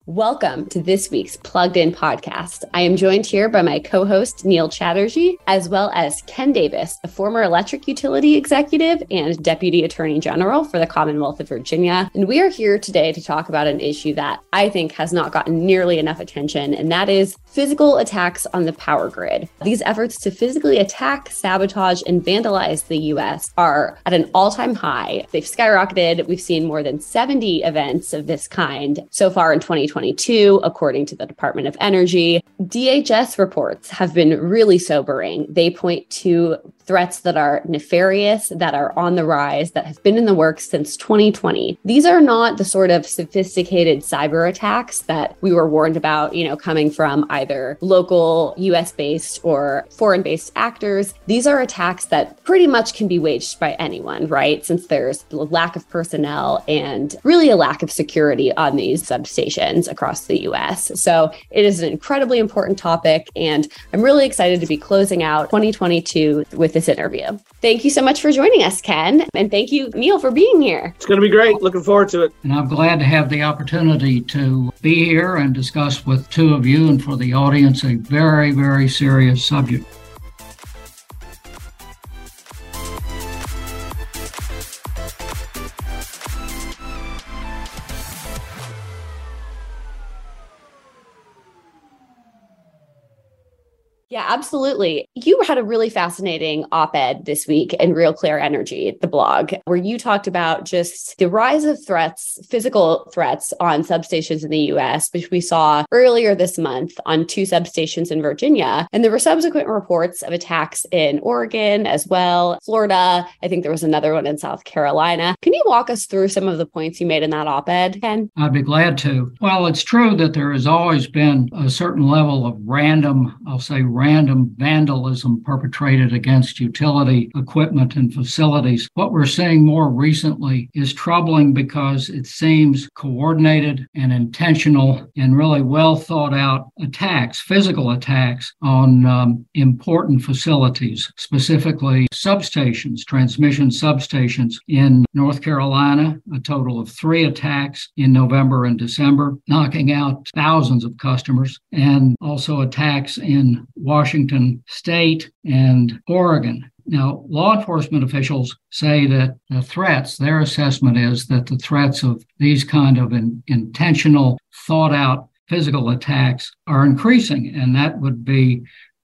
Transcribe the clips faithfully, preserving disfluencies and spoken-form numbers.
Welcome to this week's Plugged In podcast. I am joined here by my co-host, Neil Chatterjee, as well as Ken Davis, a former electric utility executive and Deputy Attorney General for the Commonwealth of Virginia. And we are here today to talk about an issue that I think has not gotten nearly enough attention, and that is physical attacks on the power grid. These efforts to physically attack, sabotage, and vandalize the U S are at an all-time high. They've skyrocketed. We've seen more than seventy events of this kind so far in twenty twenty-two, according to the Department of Energy. D H S reports have been really sobering. They point to threats that are nefarious, that are on the rise, that have been in the works since twenty twenty. These are not the sort of sophisticated cyber attacks that we were warned about, you know, coming from either local U S-based or foreign-based actors. These are attacks that pretty much can be waged by anyone, right? Since there's a lack of personnel and really a lack of security on these substations across the U S. So it is an incredibly important topic, and I'm really excited to be closing out twenty twenty-two with this interview. Thank you so much for joining us, Ken. And thank you, Neil, for being here. It's going to be great. Looking forward to it. And I'm glad to have the opportunity to be here and discuss with two of you and for the audience a very, very serious subject. Yeah, absolutely. You had a really fascinating op-ed this week in Real Clear Energy, the blog, where you talked about just the rise of threats, physical threats on substations in the U S, which we saw earlier this month on two substations in Virginia. And there were subsequent reports of attacks in Oregon as well, Florida. I think there was another one in South Carolina. Can you walk us through some of the points you made in that op-ed, Ken? I'd be glad to. Well, it's true that there has always been a certain level of random, I'll say random vandalism perpetrated against utility equipment and facilities. What we're seeing more recently is troubling because it seems coordinated and intentional and really well thought out attacks, physical attacks on um, important facilities, specifically substations, transmission substations in North Carolina, a total of three attacks in November and December, knocking out thousands of customers, and also attacks in Washington State and Oregon. Now, law enforcement officials say that the threats, their assessment is that the threats of these kind of in, intentional, thought-out physical attacks are increasing, and that would be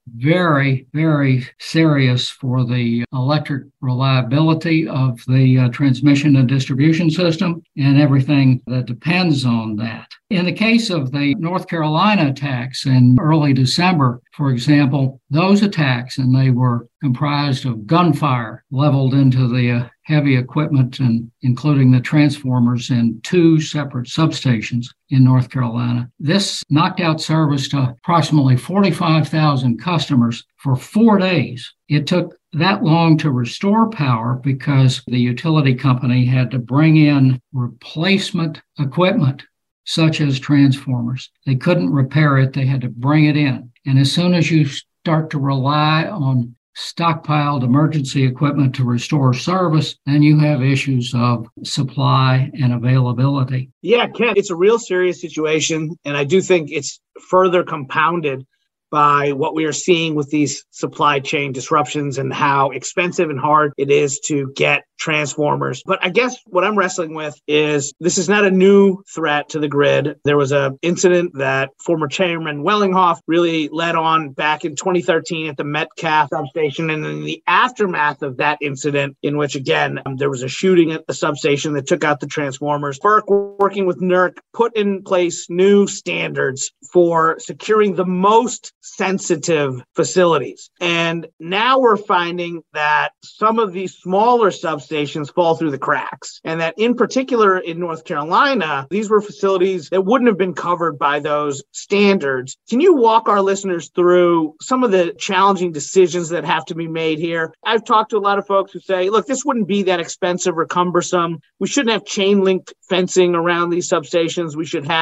very, very serious for the electric reliability of the uh, transmission and distribution system and everything that depends on that. In the case of the North Carolina attacks in early December, for example, those attacks, and they were comprised of gunfire leveled into the uh, heavy equipment, and including the transformers in two separate substations in North Carolina. This knocked out service to approximately forty-five thousand customers for four days. It took that long to restore power because the utility company had to bring in replacement equipment, such as transformers. They couldn't repair it. They had to bring it in. And as soon as you start to rely on stockpiled emergency equipment to restore service, then you have issues of supply and availability. Yeah, Ken, it's a real serious situation. And I do think it's further compounded by what we are seeing with these supply chain disruptions and how expensive and hard it is to get transformers. But I guess what I'm wrestling with is this is not a new threat to the grid. There was an incident that former Chairman Wellinghoff really led on back in twenty thirteen at the Metcalf substation. And in the aftermath of that incident, in which, again, um, there was a shooting at the substation that took out the transformers, FERC, working with NERC, put in place new standards for securing the most sensitive facilities. And now we're finding that some of these smaller substations fall through the cracks. And that in particular in North Carolina, these were facilities that wouldn't have been covered by those standards. Can you walk our listeners through some of the challenging decisions that have to be made here? I've talked to a lot of folks who say, look, this wouldn't be that expensive or cumbersome. We shouldn't have chain link fencing around these substations. We should have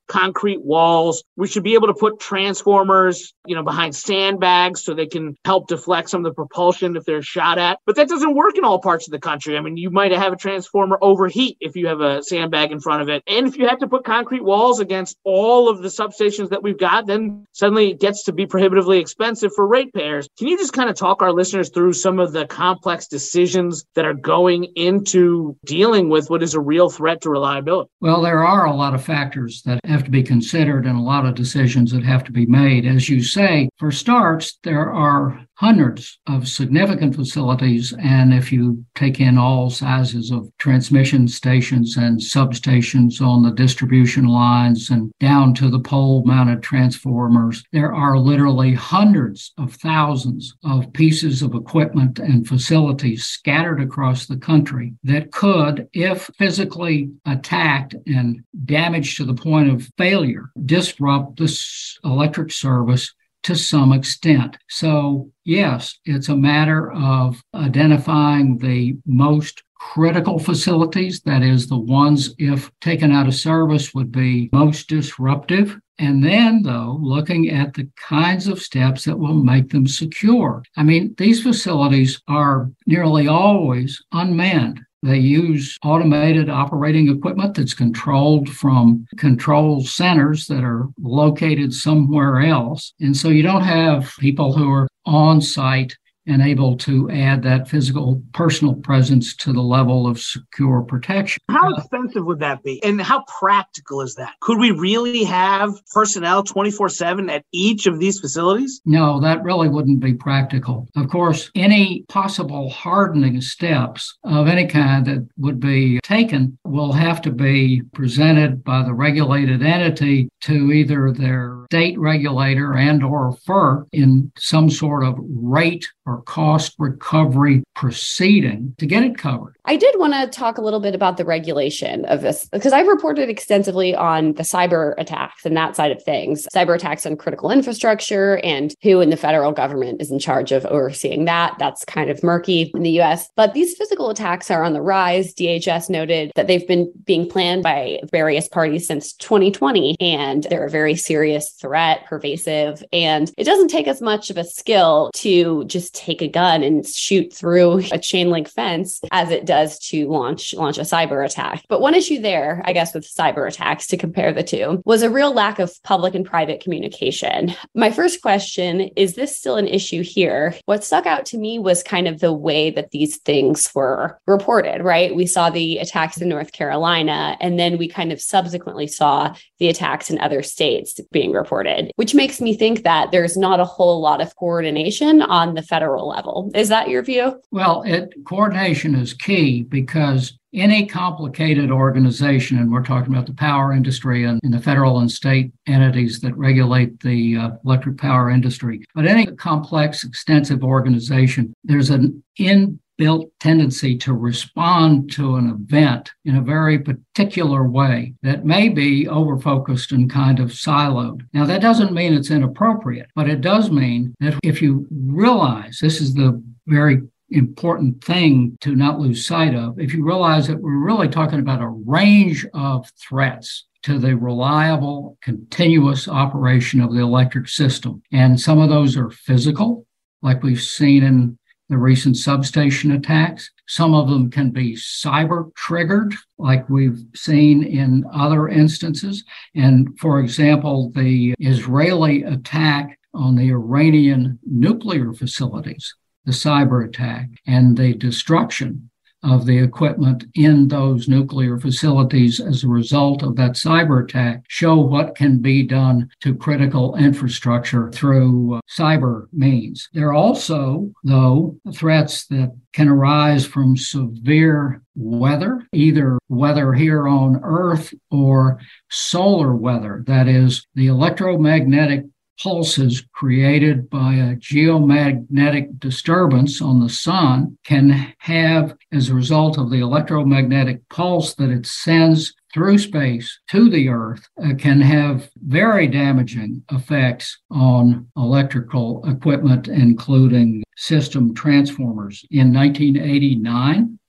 concrete walls. We should be able to put transformers, you know, behind sandbags so they can help deflect some of the propulsion if they're shot at. But that doesn't work in all parts of the country. I mean, you might have a transformer overheat if you have a sandbag in front of it. And if you have to put concrete walls against all of the substations that we've got, then suddenly it gets to be prohibitively expensive for ratepayers. Can you just kind of talk our listeners through some of the complex decisions that are going into dealing with what is a real threat to reliability? Well, there are a lot of factors that have to be considered and a lot of decisions that have to be made. As you say, for starts, there are hundreds of significant facilities, and if you take in all sizes of transmission stations and substations on the distribution lines and down to the pole-mounted transformers, there are literally hundreds of thousands of pieces of equipment and facilities scattered across the country that could, if physically attacked and damaged to the point of failure, disrupt this electric service to some extent. So, yes, it's a matter of identifying the most critical facilities, that is, the ones, if taken out of service, would be most disruptive. And then, though, looking at the kinds of steps that will make them secure. I mean, these facilities are nearly always unmanned. They use automated operating equipment that's controlled from control centers that are located somewhere else. And so you don't have people who are on site and able to add that physical personal presence to the level of secure protection. How expensive would that be? And how practical is that? Could we really have personnel twenty-four seven at each of these facilities? No, that really wouldn't be practical. Of course, any possible hardening steps of any kind that would be taken will have to be presented by the regulated entity to either their state regulator and or F E R C in some sort of rate or cost recovery proceeding to get it covered. I did want to talk a little bit about the regulation of this, because I've reported extensively on the cyber attacks and that side of things, cyber attacks on critical infrastructure and who in the federal government is in charge of overseeing that. That's kind of murky in the U S. But these physical attacks are on the rise. D H S noted that they've been being planned by various parties since twenty twenty, and they're a very serious threat, pervasive. And it doesn't take as much of a skill to just take a gun and shoot through a chain link fence as it does to launch launch a cyber attack. But one issue there, I guess, with cyber attacks, to compare the two, was a real lack of public and private communication. My first question, is this still an issue here? What stuck out to me was kind of the way that these things were reported, right? We saw the attacks in North Carolina, and then we kind of subsequently saw the attacks in other states being reported, which makes me think that there's not a whole lot of coordination on the federal level. Is that your view? Well, it, coordination is key, because any complicated organization, and we're talking about the power industry and, and the federal and state entities that regulate the uh, electric power industry, but any complex, extensive organization, there's an inbuilt tendency to respond to an event in a very particular way that may be over-focused and kind of siloed. Now, that doesn't mean it's inappropriate, but it does mean that if you realize, this is the very important thing to not lose sight of, if you realize that we're really talking about a range of threats to the reliable, continuous operation of the electric system. And some of those are physical, like we've seen in the recent substation attacks. Some of them can be cyber triggered, like we've seen in other instances. And for example, the Israeli attack on the Iranian nuclear facilities, the cyber attack, and the destruction of the equipment in those nuclear facilities as a result of that cyber attack show what can be done to critical infrastructure through uh, cyber means. There are also, though, threats that can arise from severe weather, either weather here on Earth or solar weather. That is, the electromagnetic pulses created by a geomagnetic disturbance on the sun can have, as a result of the electromagnetic pulse that it sends through space to the Earth, uh, can have very damaging effects on electrical equipment, including system transformers. In nineteen eighty-nine,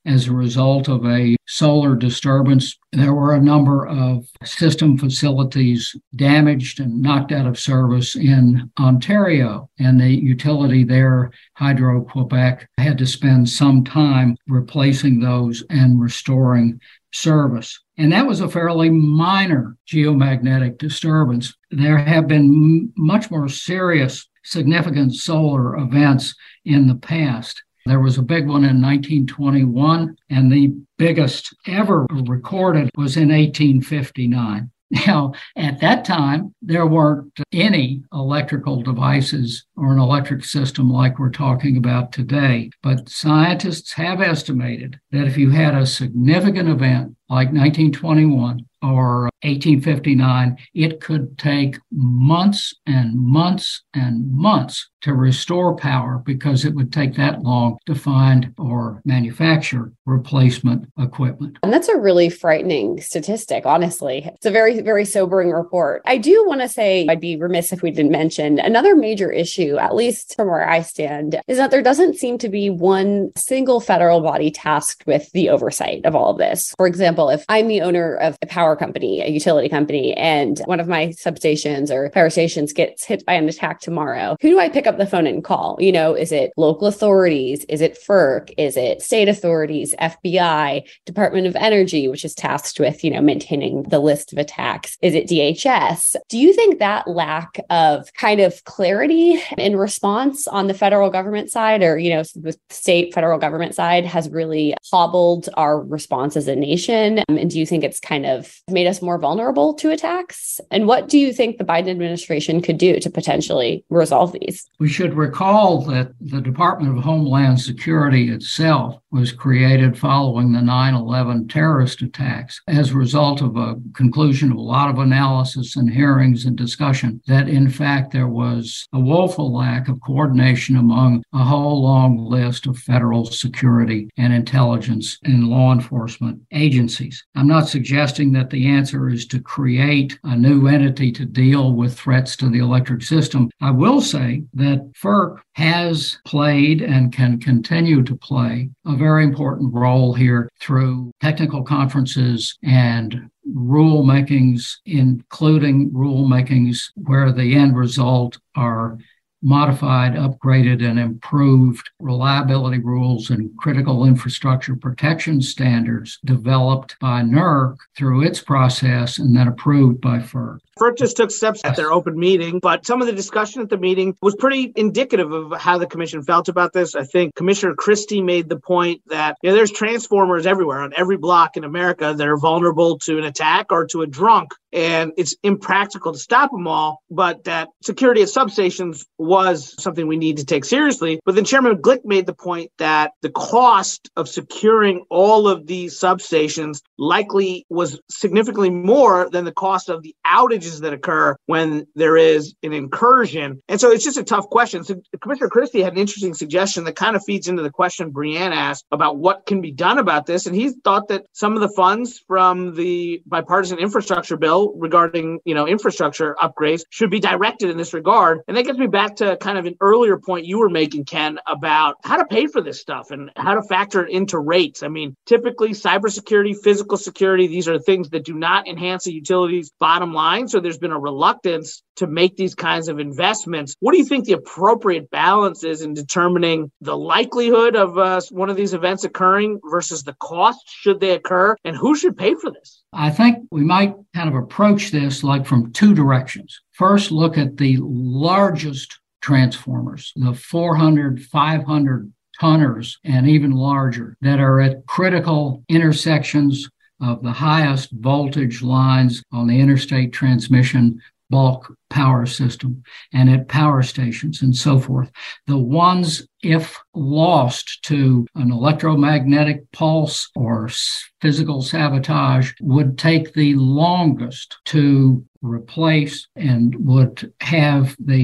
as a result of a solar disturbance. There were a number of system facilities damaged and knocked out of service in Ontario, and the utility there, Hydro-Quebec, had to spend some time replacing those and restoring service. And that was a fairly minor geomagnetic disturbance. There have been m- much more serious, significant solar events in the past. There was a big one in nineteen twenty-one, and the biggest ever recorded was in eighteen fifty-nine. Now, at that time, there weren't any electrical devices or an electric system like we're talking about today. But scientists have estimated that if you had a significant event like nineteen twenty-one or eighteen fifty-nine, it could take months and months and months to restore power because it would take that long to find or manufacture replacement equipment. And that's a really frightening statistic, honestly. It's a very, very sobering report. I do want to say I'd be remiss if we didn't mention another major issue, at least from where I stand, is that there doesn't seem to be one single federal body tasked with the oversight of all of this. For example, if I'm the owner of a power company, a utility company, and one of my substations or power stations gets hit by an attack tomorrow, who do I pick up the phone and call? You know, is it local authorities? Is it FERC? Is it state authorities, F B I, Department of Energy, which is tasked with, you know, maintaining the list of attacks? Is it D H S? Do you think that lack of kind of clarity in response on the federal government side, or, you know, the state federal government side, has really hobbled our response as a nation? And do you think it's kind of made us more vulnerable to attacks? And what do you think the Biden administration could do to potentially resolve these? We should recall that the Department of Homeland Security itself was created following the nine eleven terrorist attacks as a result of a conclusion of a lot of analysis and hearings and discussion that, in fact, there was a woeful lack of coordination among a whole long list of federal security and intelligence and law enforcement agencies. I'm not suggesting that the answer is to create a new entity to deal with threats to the electric system. I will say that FERC has played and can continue to play a very important role here through technical conferences and rulemakings, including rulemakings where the end result are modified, upgraded, and improved reliability rules and critical infrastructure protection standards developed by NERC through its process and then approved by FERC. FERC just took steps at their open meeting, but some of the discussion at the meeting was pretty indicative of how the commission felt about this. I think Commissioner Christie made the point that, you know, there's transformers everywhere on every block in America that are vulnerable to an attack or to a drunk, and it's impractical to stop them all, but that security at substations was something we need to take seriously. But then Chairman Glick made the point that the cost of securing all of these substations likely was significantly more than the cost of the outages that occur when there is an incursion. And so it's just a tough question. So Commissioner Christie had an interesting suggestion that kind of feeds into the question Brianne asked about what can be done about this. And he thought that some of the funds from the bipartisan infrastructure bill regarding, you know, infrastructure upgrades should be directed in this regard. And that gets me back to kind of an earlier point you were making, Ken, about how to pay for this stuff and how to factor it into rates. I mean, typically cybersecurity, physical security, these are things that do not enhance a utility's bottom line. So there's been a reluctance to make these kinds of investments. What do you think the appropriate balance is in determining the likelihood of uh, one of these events occurring versus the cost should they occur, and who should pay for this? I think we might kind of approach this like from two directions. First, look at the largest transformers, the four hundred, five hundred tonners and even larger that are at critical intersections of the highest voltage lines on the interstate transmission bulk power system and at power stations and so forth. The ones, if lost to an electromagnetic pulse or physical sabotage, would take the longest to replace and would have the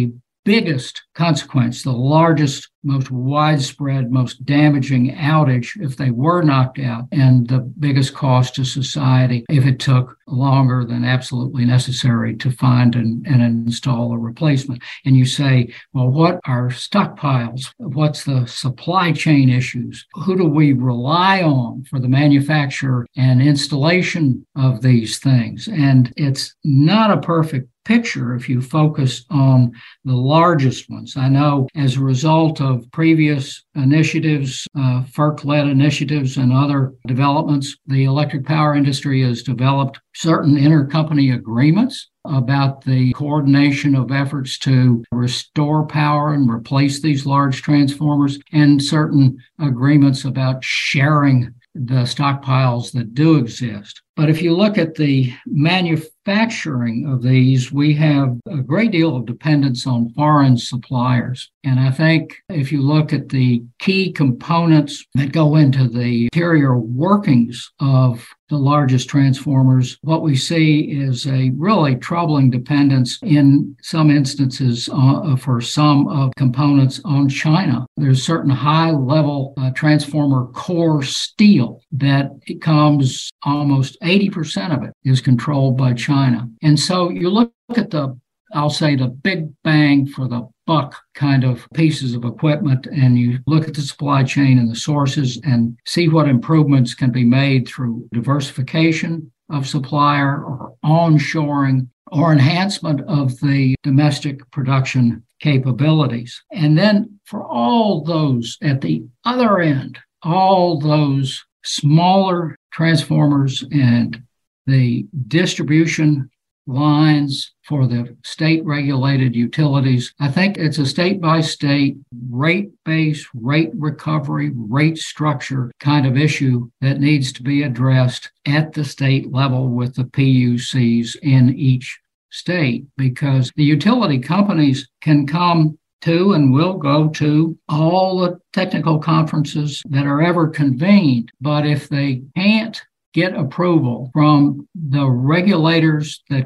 biggest consequence, the largest, most widespread, most damaging outage if they were knocked out, and the biggest cost to society if it took longer than absolutely necessary to find and, and install a replacement. And you say, well, what are stockpiles? What's the supply chain issues? Who do we rely on for the manufacture and installation of these things? And it's not a perfect picture if you focus on the largest ones. I know as a result of previous initiatives, uh, FERC-led initiatives and other developments, the electric power industry has developed certain intercompany agreements about the coordination of efforts to restore power and replace these large transformers, and certain agreements about sharing the stockpiles that do exist. But if you look at the manufacturing of these, we have a great deal of dependence on foreign suppliers. And I think if you look at the key components that go into the interior workings of the largest transformers, what we see is a really troubling dependence in some instances uh, for some of components on China. There's certain high-level uh, transformer core steel that it comes almost eighty percent of it is controlled by China. And so you look at the, I'll say, the big bang for the buck kind of pieces of equipment, and you look at the supply chain and the sources and see what improvements can be made through diversification of supplier or onshoring or enhancement of the domestic production capabilities. And then for all those at the other end, all those smaller transformers and the distribution lines for the state-regulated utilities, I think it's a state-by-state, rate-based, rate recovery, rate structure kind of issue that needs to be addressed at the state level with the P U Cs in each state, because the utility companies can come to and will go to all the technical conferences that are ever convened. But if they can't get approval from the regulators that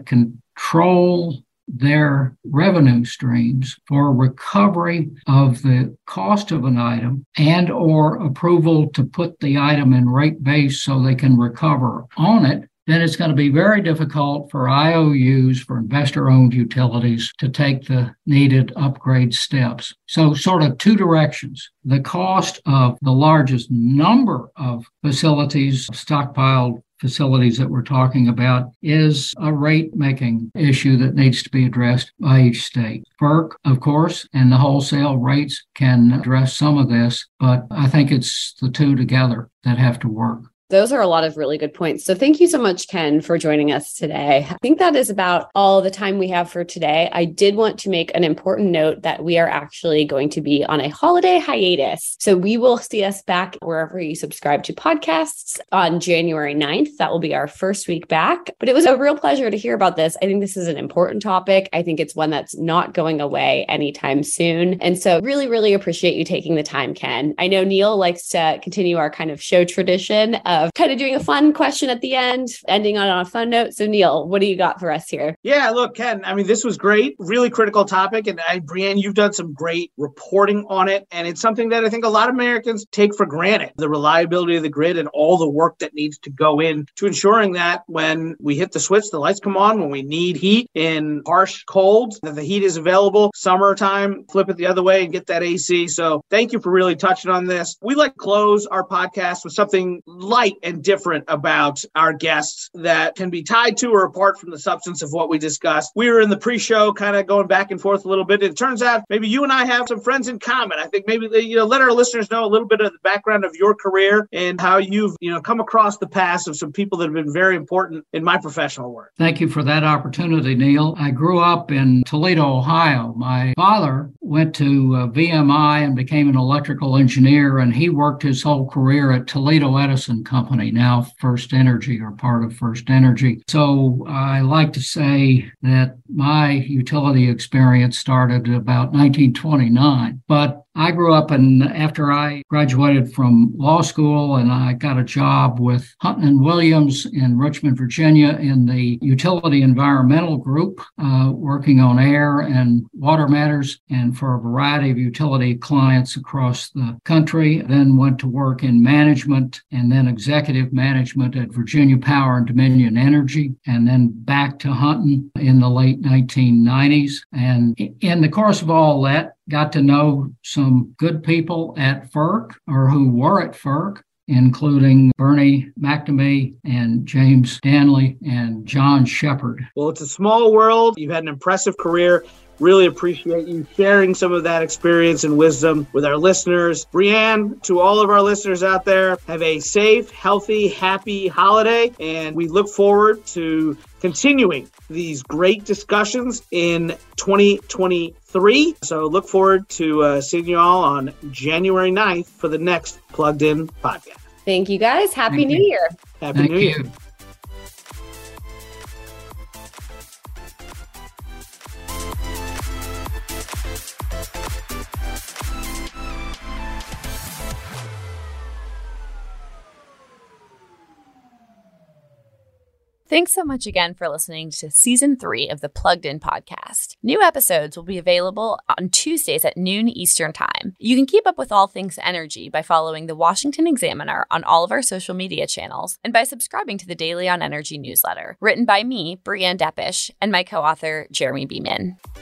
control their revenue streams for recovery of the cost of an item and or approval to put the item in rate base so they can recover on it, then it's going to be very difficult for I O Us, for investor-owned utilities, to take the needed upgrade steps. So sort of two directions. The cost of the largest number of facilities, stockpiled facilities that we're talking about, is a rate-making issue that needs to be addressed by each state. FERC, of course, and the wholesale rates can address some of this, but I think it's the two together that have to work. Those are a lot of really good points. So thank you so much, Ken, for joining us today. I think that is about all the time we have for today. I did want to make an important note that we are actually going to be on a holiday hiatus. So we will see us back wherever you subscribe to podcasts on January ninth. That will be our first week back. But it was a real pleasure to hear about this. I think this is an important topic. I think it's one that's not going away anytime soon. And so really, really appreciate you taking the time, Ken. I know Neil likes to continue our kind of show tradition of of kind of doing a fun question at the end, ending on a fun note. So Neil, what do you got for us here? Yeah, look, Ken, I mean, this was great, really critical topic. And I, Brianne, you've done some great reporting on it. And it's something that I think a lot of Americans take for granted, the reliability of the grid and all the work that needs to go in to ensuring that when we hit the switch, the lights come on, when we need heat in harsh colds, that the heat is available. Summertime, flip it the other way and get that A C. So thank you for really touching on this. We like to close our podcast with something light and different about our guests that can be tied to or apart from the substance of what we discussed. We were in the pre-show kind of going back and forth a little bit. It turns out maybe you and I have some friends in common. I think maybe, you know, let our listeners know a little bit of the background of your career and how you've, you know, come across the paths of some people that have been very important in my professional work. Thank you for that opportunity, Neil. I grew up in Toledo, Ohio. My father went to uh, V M I and became an electrical engineer, and he worked his whole career at Toledo Edison Company, now First Energy or part of First Energy. So I like to say that my utility experience started about nineteen twenty-nine, but I grew up, and after I graduated from law school and I got a job with Hutton and Williams in Richmond, Virginia in the utility environmental group, uh, working on air and water matters and for a variety of utility clients across the country. Then went to work in management and then executive management at Virginia Power and Dominion Energy, and then back to Hutton in the late nineteen nineties. And in the course of all that, got to know some good people at FERC or who were at FERC, including Bernie McNamee and James Stanley and John Shepard. Well, it's a small world. You've had an impressive career. Really appreciate you sharing some of that experience and wisdom with our listeners. Brianne, to all of our listeners out there, have a safe, healthy, happy holiday, and we look forward to continuing these great discussions in twenty twenty-three. So look forward to uh, seeing you all on January ninth for the next Plugged In podcast. Thank you, guys. Happy Thank New you. Year. Happy Thank New Year. you. Thanks so much again for listening to Season three of the Plugged In podcast. New episodes will be available on Tuesdays at noon Eastern Time. You can keep up with all things energy by following the Washington Examiner on all of our social media channels and by subscribing to the Daily on Energy newsletter, written by me, Brianne Deppish, and my co-author, Jeremy Beeman.